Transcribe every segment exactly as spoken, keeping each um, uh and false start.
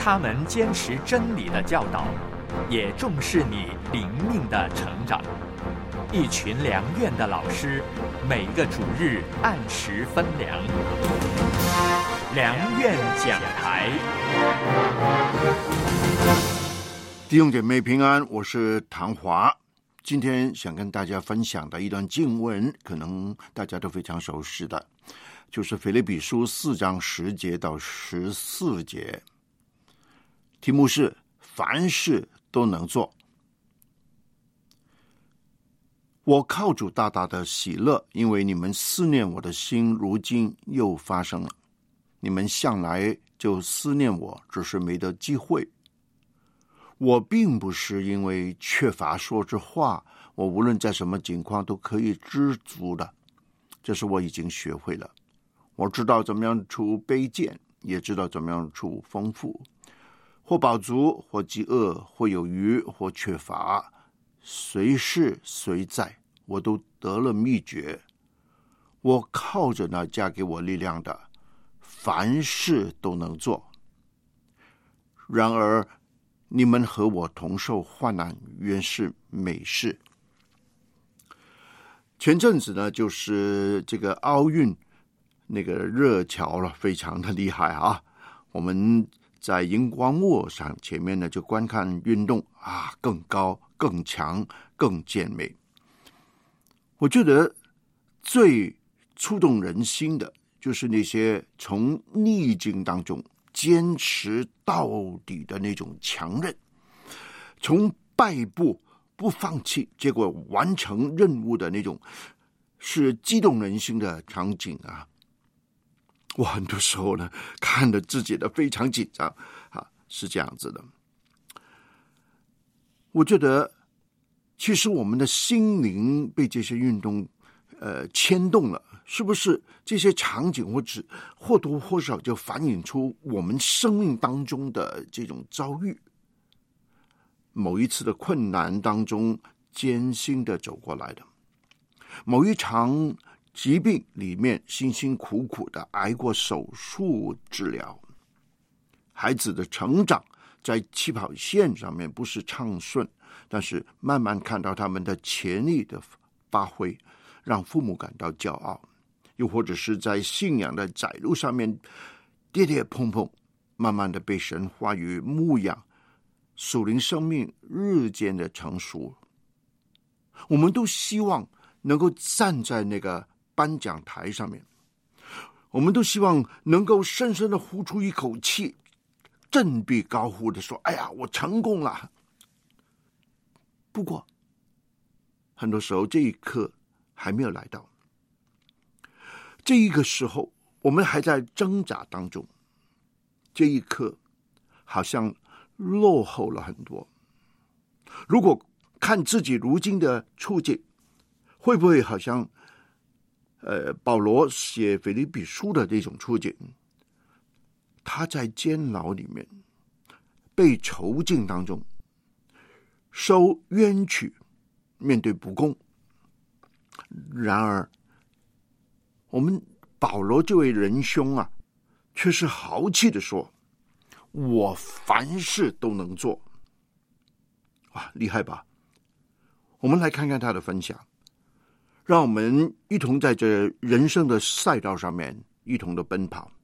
他们坚持真理的教导，也重视你灵命的成长。一群良院的老师，每个主日按时分粮。良院讲台， 弟兄姐妹平安，我是唐华。今天想跟大家分享的一段经文，可能大家都非常熟悉的，就是腓立比书四章十节到十四节，题目是凡事都能做。我靠主大大的喜乐，因为你们思念我的心如今又发生了。你们向来就思念我，只是没得机会。我并不是因为缺乏说这话，我无论在什么境况都可以知足的，这是我已经学会了。我知道怎么样处卑贱，也知道怎么样处丰富，或饱足，或饥饿，或有余，或缺乏，随是随在，我都得了秘诀。我靠着那加给我力量的，凡事都能做。然而你们和我同受患难，原是美事。前阵子呢，就是这个奥运那个热潮了，非常的厉害啊！我们在荧光幕上前面呢，就观看运动啊，更高、更强、更健美。我觉得最触动人心的，就是那些从逆境当中坚持到底的那种强韧，从败部不放弃，结果完成任务的那种，是激动人心的场景啊！我很多时候呢，看着自己的非常紧张啊，是这样子的。我觉得，其实我们的心灵被这些运动呃牵动了，是不是？这些场景或者或多或少就反映出我们生命当中的这种遭遇。某一次的困难当中艰辛的走过来的，某一场疾病里面辛辛苦苦的挨过手术治疗，孩子的成长在起跑线上面不是畅顺，但是慢慢看到他们的潜力的发挥，让父母感到骄傲。又或者是在信仰的窄路上面跌跌碰碰，慢慢的被神话语牧养，属灵生命日渐的成熟。我们都希望能够站在那个颁奖台上面，我们都希望能够深深的呼出一口气，振臂高呼的说：“哎呀，我成功了！”不过，很多时候这一刻还没有来到。这一个时候，我们还在挣扎当中，这一刻好像落后了很多。如果看自己如今的处境，会不会好像呃保罗写腓立比书的这种处境？他在监牢里面，被囚禁当中，受冤屈，面对不公。然而我们保罗这位仁兄啊，却是豪气的说：“我凡事都能做。”哇，厉害吧？我们来看看他的分享，让我们一同在这人生的赛道上面一同的奔跑。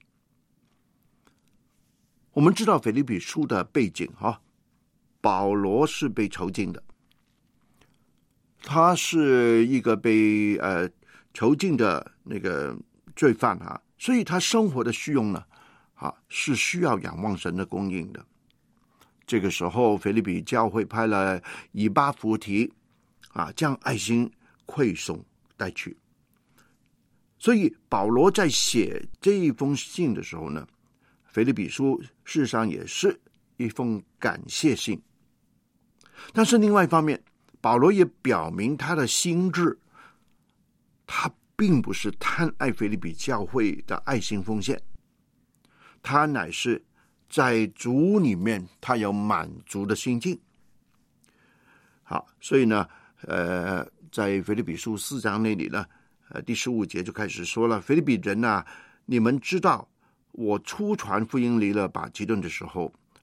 我们知道腓立比书的背景啊，保罗是被囚禁的，他是一个被呃。囚禁的那个罪犯啊，所以他生活的需用呢，啊，是需要仰望神的供应的。这个时候，腓立比教会派了以巴弗提啊，将爱心馈送带去。所以保罗在写这一封信的时候呢，腓立比书事实上也是一封感谢信。但是另外一方面，保罗也表明他的心志。他并不是贪爱腓立比教会的爱心奉献，他乃是在主里面他有满足的心境。好，所以呢呃，在腓立比书四章那里呢，呃，第十五节就开始说了：腓立比人啊，你们知道我初传福音离了马其顿的时候，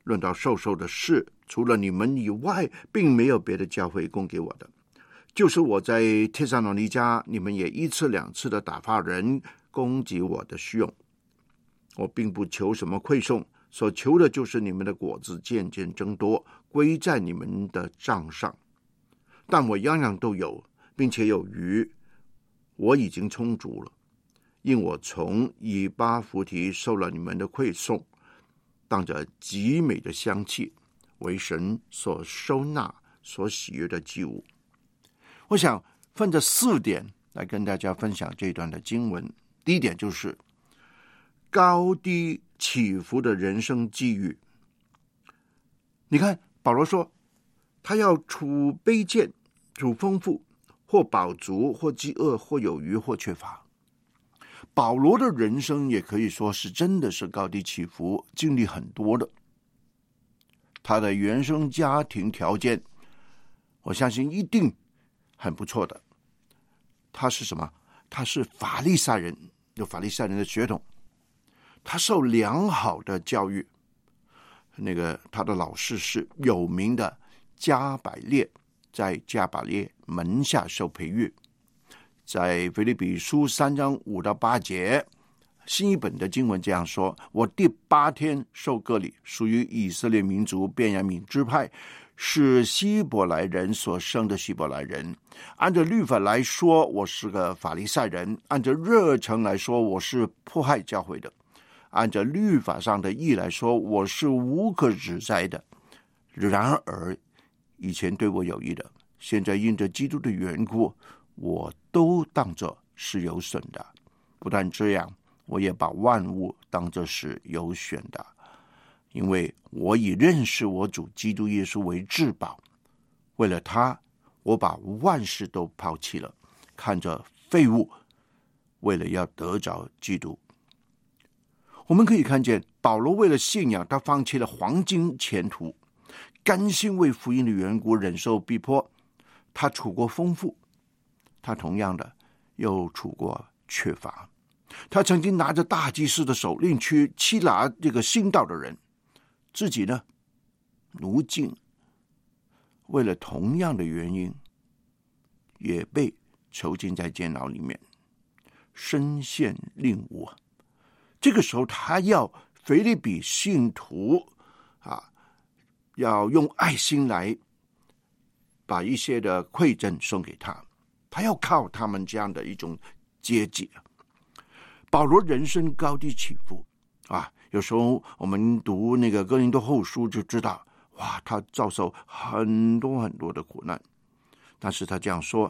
论到授受的事，除了你们以外，并没有别的教会供给我的。就是我在帖撒罗尼迦，你们也一次两次的打发人供给我的需用。我并不求什么馈送，所求的就是你们的果子渐渐增多，归在你们的账上。但我样样都有，并且有余，我已经充足了，因我从以巴弗提受了你们的馈送，当着极美的香气，为神所收纳、所喜悦的祭物。我想分这四点来跟大家分享这段的经文。第一点就是高低起伏的人生际遇。你看保罗说他要处卑贱，处丰富，或饱足，或饥饿，或有余，或缺乏。保罗的人生也可以说是真的是高低起伏，经历很多的。他的原生家庭条件，我相信一定很不错的。他是什么？他是法利赛人，有法利赛人的血统。他受良好的教育，那个他的老师是有名的加百列，在加百列门下受培育。在腓立比书三章五到八节，新译本的经文这样说：我第八天受割礼，属于以色列民族便雅悯支派，是希伯来人所生的希伯来人。按照律法来说，我是个法利赛人；按照热诚来说，我是迫害教会的；按照律法上的义来说，我是无可指摘的。然而以前对我有益的，现在因着基督的缘故，我都当作是有损的。不但这样，我也把万物当作是有选的，因为我以认识我主基督耶稣为至宝。为了他，我把万事都抛弃了，看着废物，为了要得着基督。我们可以看见保罗为了信仰，他放弃了黄金前途，甘心为福音的缘故忍受逼迫。他处过丰富，他同样的又处过缺乏。他曾经拿着大祭司的手令去欺拿这个信道的人，自己呢奴尽，为了同样的原因也被囚禁在监牢里面，身陷囹圄。这个时候他要腓立比信徒啊，要用爱心来把一些的馈赠送给他，他要靠他们这样的一种接济。保罗人生高低起伏啊，有时候我们读那个哥林多后书就知道，哇，他遭受很多很多的苦难。但是他这样说：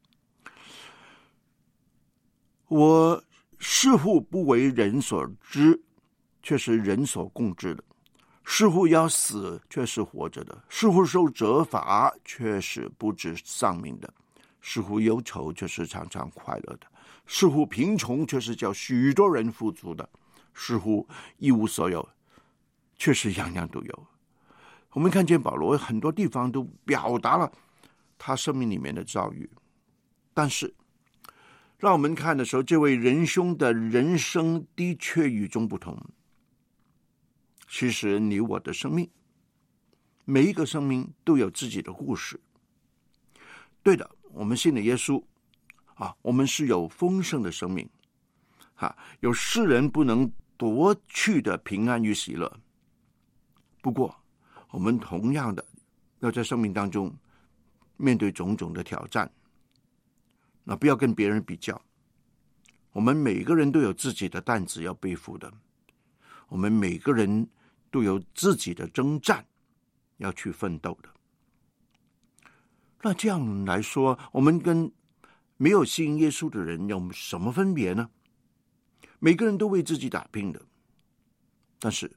我似乎不为人所知，却是人所共知的；似乎要死，却是活着的；似乎受责罚，却是不知丧命的；似乎忧愁，却是常常快乐的；似乎贫穷，却是叫许多人富足的；似乎一无所有，却是样样都有。我们看见保罗很多地方都表达了他生命里面的遭遇，但是让我们看的时候，这位仁兄的人生的确与众不同。其实你我的生命，每一个生命都有自己的故事。对的，我们信了耶稣啊，我们是有丰盛的生命啊，有世人不能夺去的平安与喜乐。不过我们同样的要在生命当中面对种种的挑战，那不要跟别人比较。我们每个人都有自己的担子要背负的，我们每个人都有自己的征战要去奋斗的。那这样来说，我们跟没有信耶稣的人有什么分别呢？每个人都为自己打拼的，但是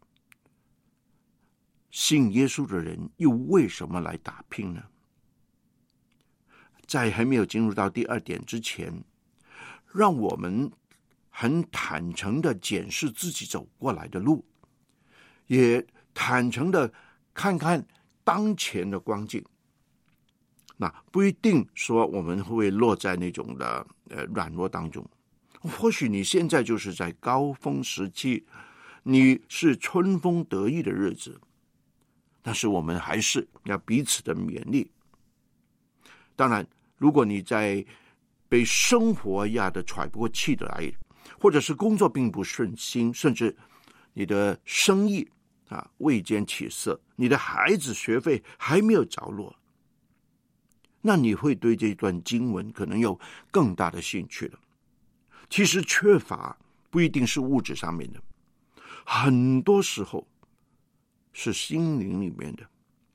信耶稣的人又为什么来打拼呢？在还没有进入到第二点之前，让我们很坦诚的检视自己走过来的路，也坦诚的看看当前的光景。那不一定说我们会落在那种的呃软弱当中，或许你现在就是在高峰时期，你是春风得意的日子， 但是我们还是要彼此的勉励。当然，如果你在被生活压得喘不过气的来，或者是工作并不顺心，甚至你的生意啊未见起色，你的孩子学费还没有着落，那你会对这段经文可能有更大的兴趣了。其实缺乏不一定是物质上面的，很多时候是心灵里面的。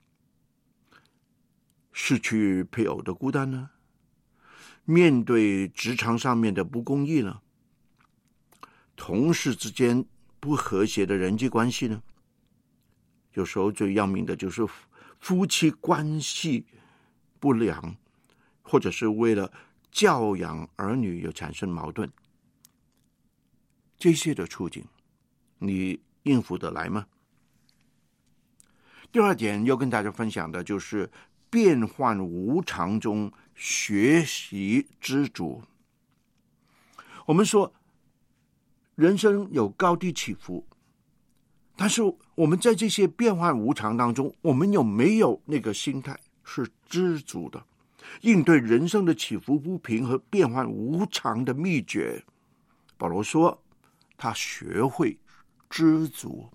失去配偶的孤单呢？面对职场上面的不公义呢？同事之间不和谐的人际关系呢？有时候最要命的就是夫妻关系不良，或者是为了教养儿女有产生矛盾。这些的处境，你应付得来吗？第二点要跟大家分享的就是变幻无常中学习知足。我们说人生有高低起伏，但是我们在这些变幻无常当中，我们有没有那个心态是知足的？应对人生的起伏不平和变幻无常的秘诀，保罗说他学会知足。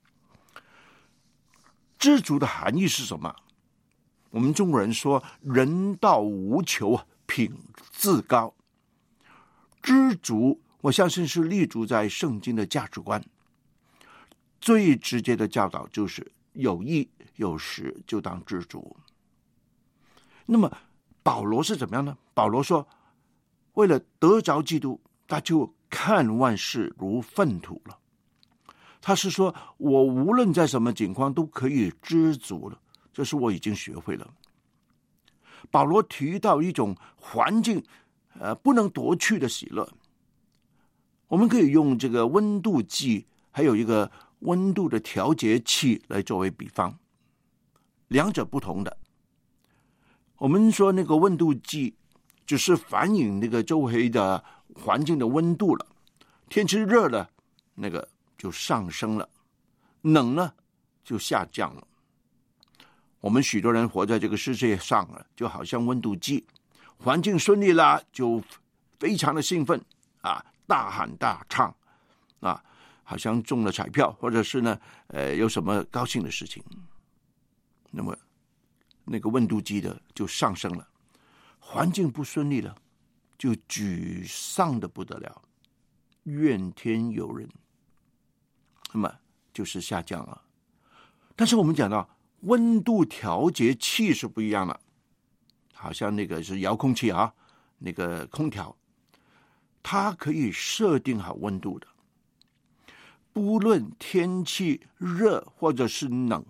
知足的含义是什么？我们中国人说人道无求，品自高。知足我相信是立足在圣经的价值观，最直接的教导就是有益有时就当知足。那么保罗是怎么样呢？保罗说为了得着基督，他就看万事如粪土了。他是说我无论在什么境况都可以知足了，这是我已经学会了。保罗提到一种环境呃不能夺去的喜乐，我们可以用这个温度计还有一个温度的调节器来作为比方，两者不同的。我们说那个温度计只是反映那个周围的环境的温度了，天气热了那个就上升了，冷呢就下降了。我们许多人活在这个世界上了，就好像温度计，环境顺利了就非常的兴奋啊，大喊大唱啊，好像中了彩票，或者是呢呃有什么高兴的事情，那么那个温度计的就上升了。环境不顺利了，就沮丧的不得了，怨天尤人，那么就是下降了。但是我们讲到温度调节器是不一样了，好像那个是遥控器啊，那个空调，它可以设定好温度的，不论天气热或者是冷，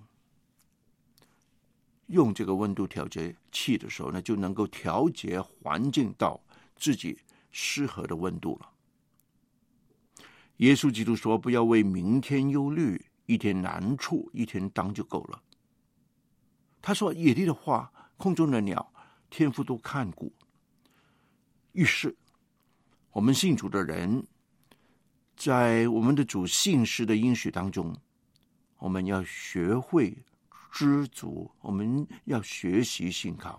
用这个温度调节器的时候呢，就能够调节环境到自己适合的温度了。耶稣基督说不要为明天忧虑，一天难处一天当就够了。他说野地的花，空中的鸟，天父都看顾。于是我们信主的人，在我们的主信实的应许当中，我们要学会知足，我们要学习信靠。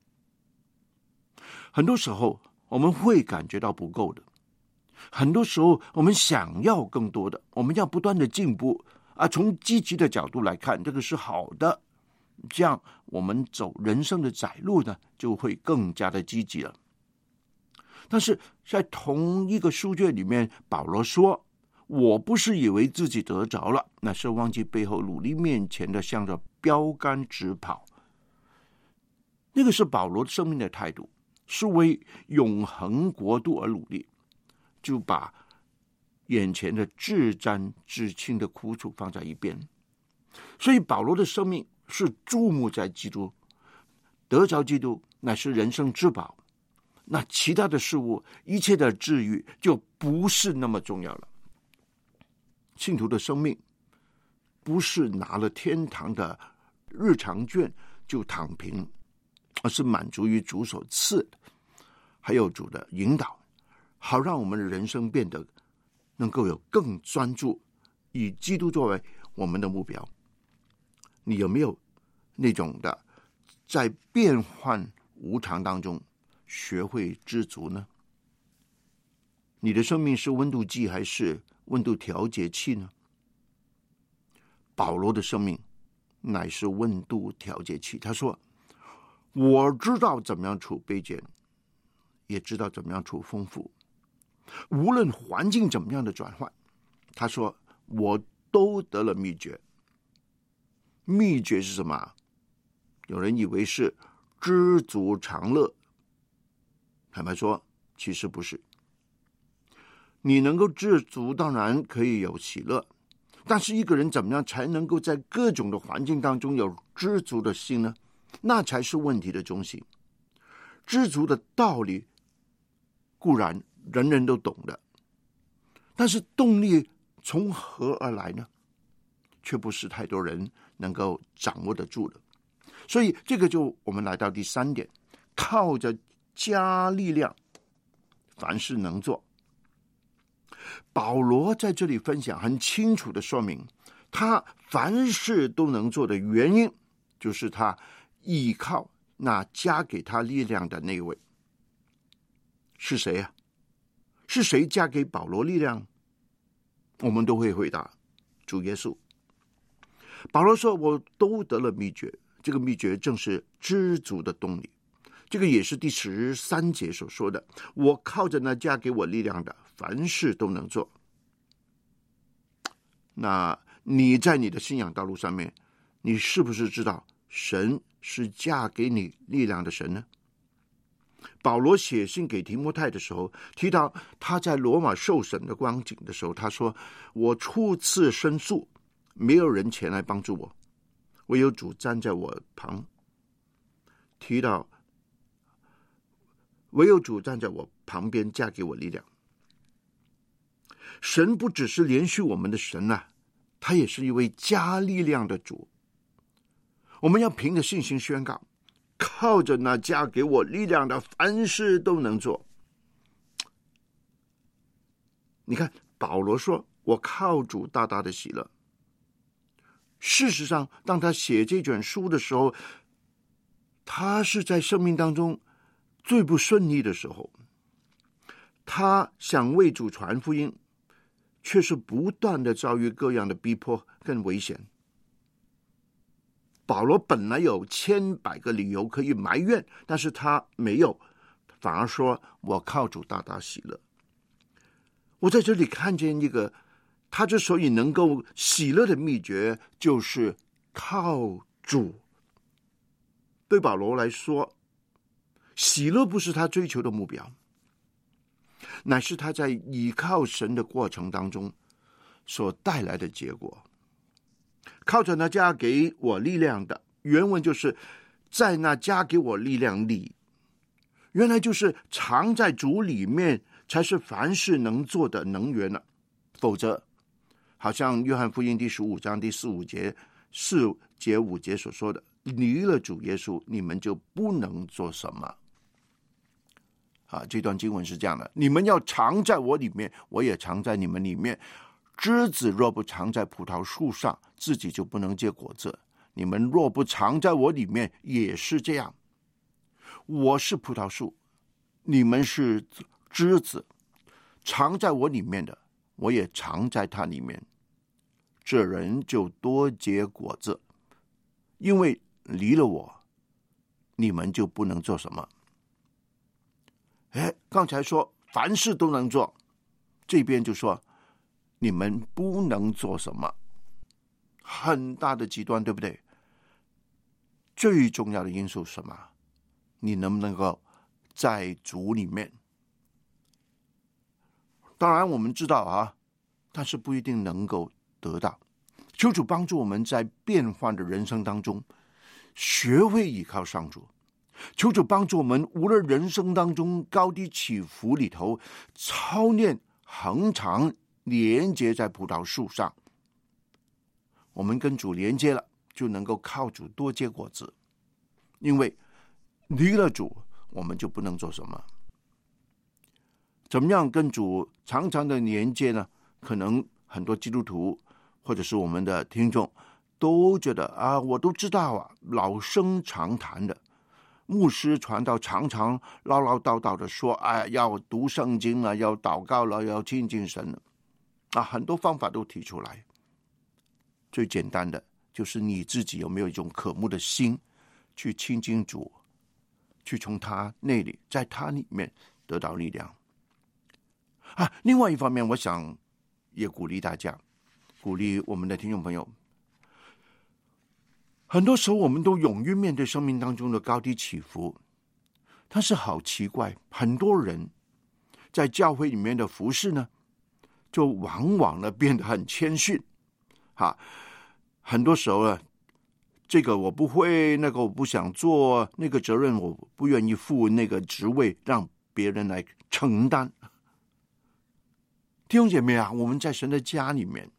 很多时候我们会感觉到不够的，很多时候我们想要更多的，我们要不断的进步啊。从积极的角度来看，这个是好的，这样我们走人生的窄路呢，就会更加的积极了。但是在同一个书卷里面，保罗说我不是以为自己得着了，那是忘记背后努力面前的，向着标杆直跑。那个是保罗生命的态度，是为永恒国度而努力，就把眼前的至沾至轻的苦楚放在一边。所以保罗的生命是注目在基督，得着基督乃是人生之宝，那其他的事物，一切的治愈就不是那么重要了。信徒的生命不是拿了天堂的日常券就躺平，而是满足于主所赐的，还有主的引导，好让我们的人生变得能够有更专注，以基督作为我们的目标。 你有没有那种的在变幻无常当中学会知足呢？你的生命是温度计还是温度调节器呢？保罗的生命乃是温度调节器。他说，我知道怎么样处卑贱，也知道怎么样处丰富，无论环境怎么样的转换，他说我都得了秘诀。秘诀是什么？有人以为是知足常乐，坦白说其实不是。你能够知足，当然可以有喜乐，但是一个人怎么样才能够在各种的环境当中有知足的心呢？那才是问题的中心。知足的道理固然人人都懂的，但是动力从何而来呢？却不是太多人能够掌握得住的。所以这个就我们来到第三点，靠着加力量，凡事能做。保罗在这里分享很清楚的说明，他凡事都能做的原因，就是他依靠那加给他力量的那位。是谁啊？是谁加给保罗力量？我们都会回答，主耶稣。保罗说，我都得了秘诀，这个秘诀正是知足的动力。这个也是第十三节所说的，我靠着那加给我力量的，凡事都能做。那你在你的信仰道路上面，你是不是知道神是加给你力量的神呢？保罗写信给提摩太的时候，提到他在罗马受审的光景的时候，他说，我初次申诉，没有人前来帮助我，唯有主站在我旁。提到唯有主站在我旁边，加给我力量。神不只是连续我们的神啊，他也是一位加力量的主。我们要凭着信心宣告，靠着那加给我力量的，凡事都能做。你看保罗说，我靠主大大的喜乐。事实上当他写这卷书的时候，他是在生命当中最不顺利的时候，他想为主传福音，却是不断的遭遇各样的逼迫跟危险。保罗本来有千百个理由可以埋怨，但是他没有，反而说我靠主大大喜乐。我在这里看见一个他之所以能够喜乐的秘诀，就是靠主。对保罗来说，喜乐不是他追求的目标，乃是他在依靠神的过程当中所带来的结果。靠着那加给我力量的，原文就是在那加给我力量里，原来就是藏在主里面才是凡事能做的能源了。否则好像约翰福音第十五章第四五节四节五节所说的，离了主耶稣，你们就不能做什么。啊，这段经文是这样的，你们要藏在我里面，我也藏在你们里面。枝子若不藏在葡萄树上，自己就不能结果子。你们若不藏在我里面，也是这样。我是葡萄树，你们是枝子，藏在我里面的，我也藏在他里面。这人就多结果子，因为离了我，你们就不能做什么。哎，刚才说凡事都能做，这边就说你们不能做什么，很大的极端，对不对？最重要的因素是什么？你能不能够在主里面？当然我们知道啊，但是不一定能够得到。求主帮助我们在变幻的人生当中学会依靠上主。求主帮助我们，无论人生当中高低起伏里头，操练恒常连接在葡萄树上。我们跟主连接了，就能够靠主多结果子。因为离了主，我们就不能做什么。怎么样跟主常常的连接呢？可能很多基督徒或者是我们的听众都觉得啊，我都知道啊，老生常谈的。牧师传道常常唠唠叨叨的说，哎，要读圣经了，要祷告了，要亲近神了，啊，很多方法都提出来。最简单的就是你自己有没有一种渴慕的心，去亲近主，去从他那里，在他里面得到力量。啊，另外一方面，我想也鼓励大家，鼓励我们的听众朋友。很多时候我们都勇于面对生命当中的高低起伏，但是好奇怪，很多人在教会里面的服事呢，就往往呢变得很谦逊，哈，很多时候呢，这个我不会，那个我不想做，那个责任我不愿意负，那个职位让别人来承担。弟兄姐妹啊，我们在神的家里面，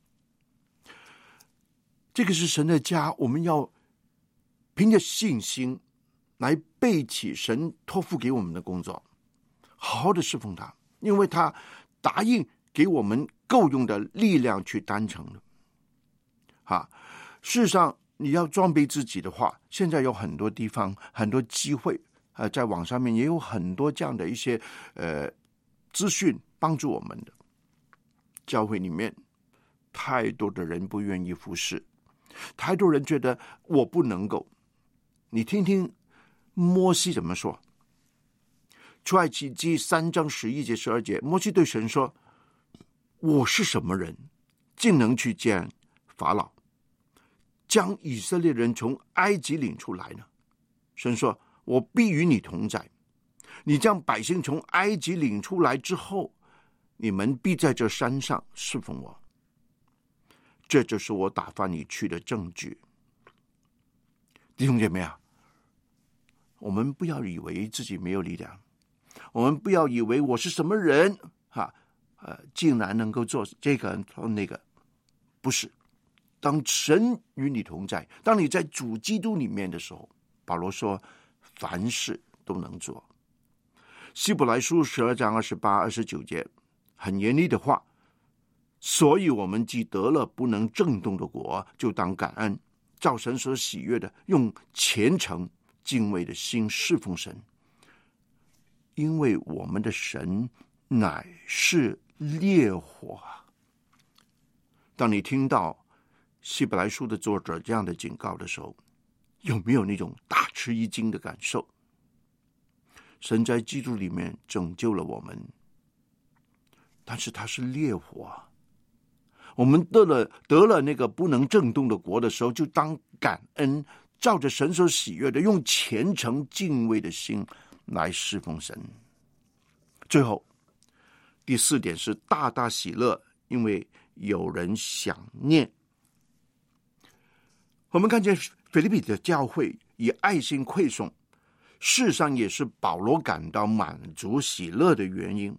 这个是神的家，我们要凭着信心来背起神托付给我们的工作，好好的侍奉他，因为他答应给我们够用的力量去单成的。哈，事实上你要装备自己的话，现在有很多地方很多机会，呃，在网上面也有很多这样的一些呃资讯帮助我们的。教会里面太多的人不愿意服侍，太多人觉得我不能够。你听听摩西怎么说，出埃及记三章十一节十二节，摩西对神说，我是什么人，竟能去见法老，将以色列人从埃及领出来呢？神说，我必与你同在，你将百姓从埃及领出来之后，你们必在这山上侍奉我，这就是我打发你去的证据。弟兄姐妹啊，我们不要以为自己没有力量，我们不要以为我是什么人啊，呃，竟然能够做这个做那个，不是。当神与你同在，当你在主基督里面的时候，保罗说，凡事都能做。希伯来书十二章二十八、二十九节，很严厉的话，所以我们既得了不能震动的国，就当感恩，照神所喜悦的，用虔诚敬畏的心侍奉神，因为我们的神乃是烈火。当你听到希伯来书的作者这样的警告的时候，有没有那种大吃一惊的感受？神在基督里面拯救了我们，但是他是烈火，我们得了得了那个不能震动的国的时候，就当感恩，照着神所喜悦的，用虔诚敬畏的心来侍奉神。最后第四点是大大喜乐，因为有人想念。我们看见腓立比的教会以爱心馈送，事实上也是保罗感到满足喜乐的原因。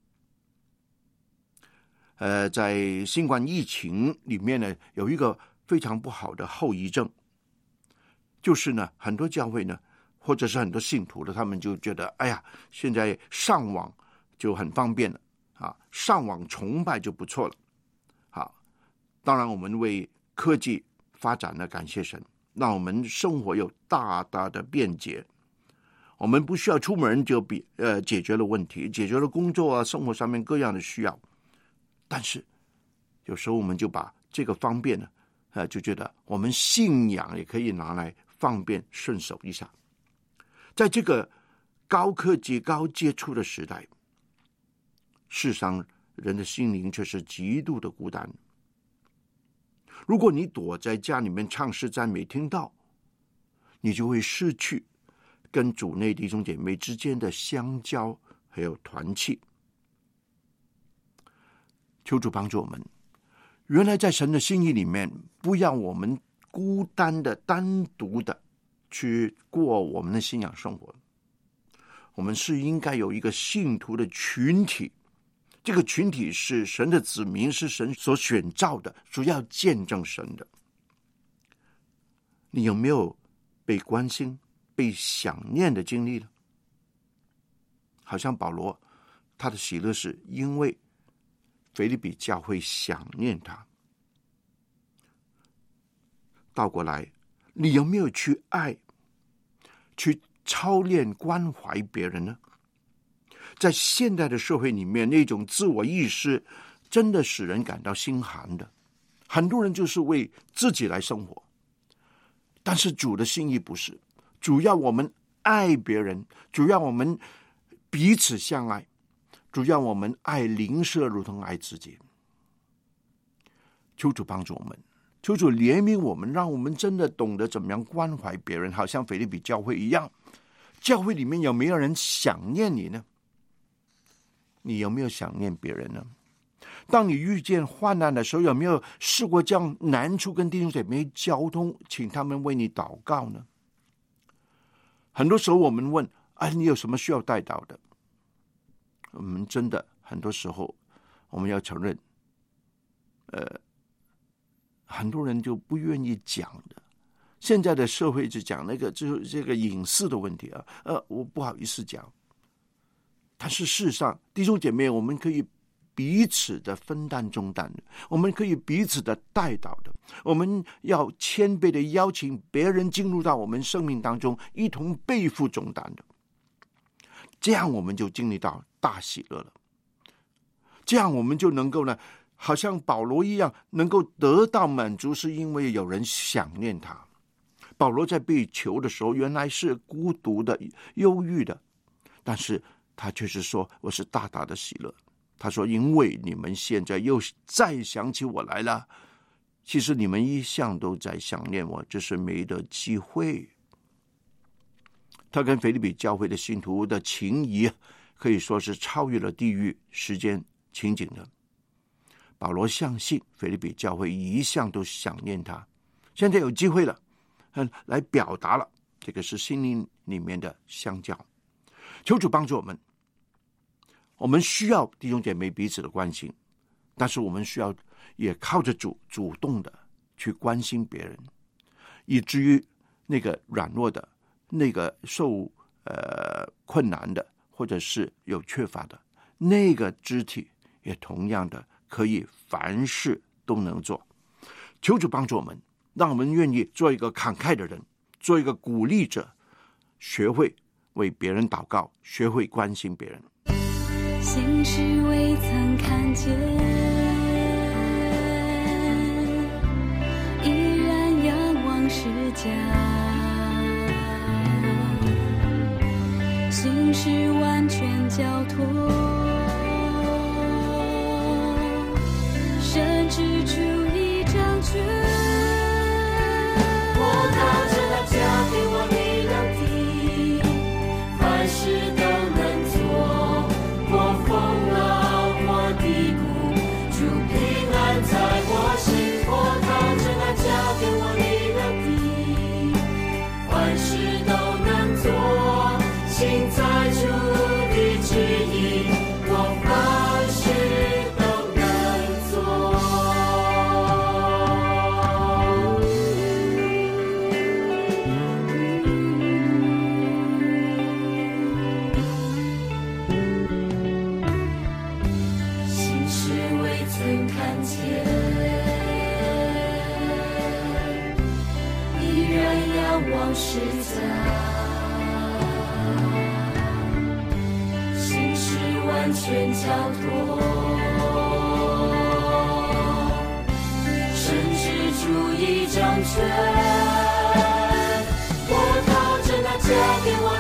呃，在新冠疫情里面呢，有一个非常不好的后遗症，就是呢，很多教会呢，或者是很多信徒的，他们就觉得，哎呀，现在上网就很方便了啊，上网崇拜就不错了。好，当然我们为科技发展呢感谢神，让我们生活有大大的便捷。我们不需要出门就比呃解决了问题，解决了工作啊、生活上面各样的需要。但是有时候我们就把这个方便呢，呃，就觉得我们信仰也可以拿来方便顺手一下。在这个高科技、高接触的时代，世上人的心灵却是极度的孤单。如果你躲在家里面唱诗赞美听道，你就会失去跟主内弟兄姐妹之间的相交还有团契。求主帮助我们，原来在神的心意里面，不要我们孤单的单独的去过我们的信仰生活，我们是应该有一个信徒的群体，这个群体是神的子民，是神所选召的，主要见证神的。你有没有被关心、被想念的经历呢？好像保罗，他的喜乐是因为腓立比教会想念他。 倒过来，你有没有去爱，去操练关怀别人呢？在现代的社会里面，那种自我意识真的使人感到心寒的。很多人就是为自己来生活，但是主的心意不是，主要我们爱别人，主要我们彼此相爱，主要我们爱邻舍如同爱自己。求主帮助我们，求主怜悯我们，让我们真的懂得怎么样关怀别人，好像腓立比教会一样。教会里面有没有人想念你呢？你有没有想念别人呢？当你遇见患难的时候，有没有试过将难处跟弟兄姐妹交通，请他们为你祷告呢？很多时候我们问，哎，你有什么需要代祷的？我们真的很多时候我们要承认，呃，很多人就不愿意讲的。现在的社会就讲那个就是这个隐私的问题啊，呃，我不好意思讲。但是事实上，弟兄姐妹，我们可以彼此的分担重担的，我们可以彼此的代祷的，我们要谦卑的邀请别人进入到我们生命当中，一同背负重担的。这样我们就经历到大喜乐了。这样我们就能够呢，好像保罗一样，能够得到满足，是因为有人想念他。保罗在被囚的时候，原来是孤独的、忧郁的，但是他却是说，我是大大的喜乐。他说，因为你们现在又再想起我来了，其实你们一向都在想念我，只是没得机会。他跟腓立比教会的信徒的情谊可以说是超越了地域、时间、情景的。保罗相信腓立比教会一向都想念他，现在有机会了，来表达了，这个是心灵里面的相交。求主帮助我们，我们需要弟兄姐妹彼此的关心，但是我们需要也靠着主主动的去关心别人，以至于那个软弱的、那个受呃困难的，或者是有缺乏的那个肢体，也同样的可以凡事都能做。求主帮助我们，让我们愿意做一个慷慨的人，做一个鼓励者，学会为别人祷告，学会关心别人。 心事未曾看见，依然仰望世家，心事完全交托，甚至出一张权， 我靠着他加给我力量的，凡事都能做，过风浪或低谷，主平安在我心。我靠着他加给我力量的，凡事都能做，心在主的旨意，我凡事都能做。心事未曾看见，依然仰望十架，心事完全交托，甚至主一掌权，我靠着那加给我